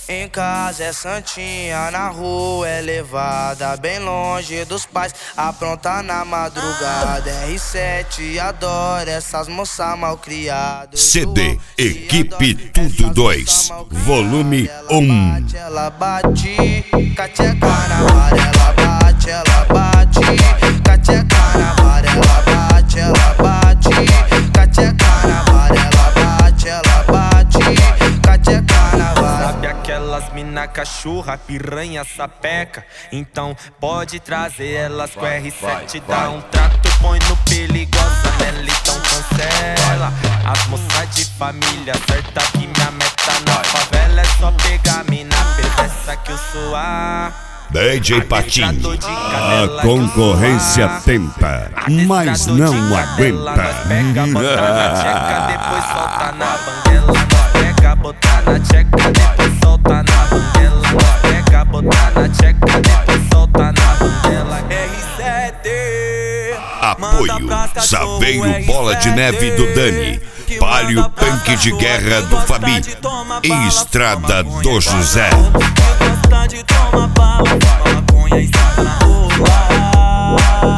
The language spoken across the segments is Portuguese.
Em casa é santinha, na rua é levada, bem longe dos pais, apronta na madrugada. R7 adora essas moças malcriadas. CD Equipe Tudo 2, volume 1. Ela bate, cateca na vara, ela bate, ela bate, cateca na vara, ela bate, ela bate, cateca na vara, ela bate, ela bate, cateca na vara. Sabe aquelas mina cachorra, piranha, sapeca? Então pode trazer elas com R7, dá um trato, põe no perigosa, nela então cancela. As moças de família, certa que minha meta na favela é só pegar mina perversa que eu sou a DJ Patinho, a concorrência tenta, mas não aguenta. Pega, bota na tcheca, depois solta na banguela. Pega, bota na tcheca, depois solta na banguela. Pega, bota na tcheca, depois solta na banguela. R7 Apoio Saveiro Bola de Neve do Dani, Palio Tanque de Guerra do Fabi e Estrada do José. Gosta de tomar bala, fuma maconha e senta na rua.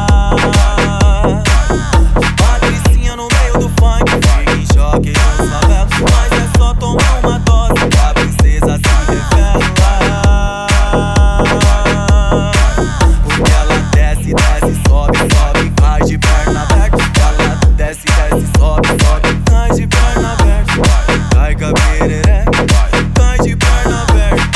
Patricinha no meio do funk, fica em choque nos favelas, mas é só tomar uma dose, a princesa se revela. Porque ela desce, desce, sobe, sobe, cai de perna aberta. Ela desce, desce, sobe, sobe, cai de perna aberta. Cai com a perereca, cai de perna aberta.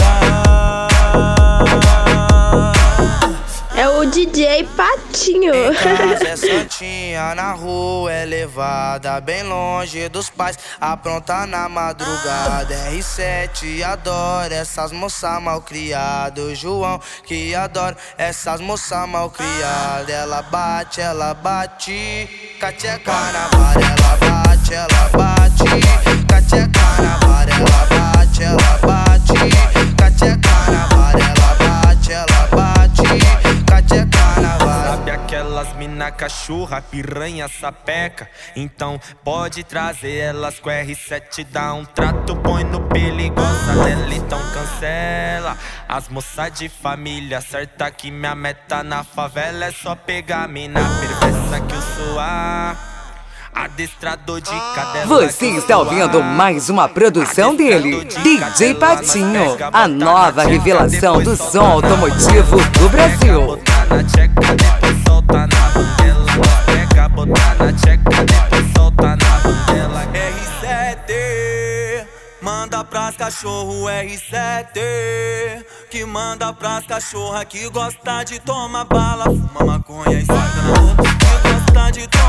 É o DJ Patinho. Em casa é santinha, na rua é levada, bem longe dos pais, apronta na madrugada. R7 adora essas moças malcriadas. João que adora essas moças malcriadas. Ela bate, cateca na vara, ela bate, ela bate, cateca na vara, ela bate, ela bate, cateca na vara, ela bate, ela bate, cateca na vara. Sabe aquelas mina cachorra, piranha, sapeca? Então pode trazer elas com R7, dá um trato, põe no perigosa, nela então cancela. As moças de família, certa que minha meta na favela é só pegar mina perversa que eu sou a adestrador de cadela. Você está ouvindo mais uma produção dele, DJ Patinho, a nova revelação do som automotivo do Brasil. Na tcheca, depois solta na banguela. Pega, botar na tcheca, depois solta na banguela. R7 manda pras cachorro, R7 que manda pras cachorra que gosta de tomar bala, fuma maconha e senta na rua. Que gosta de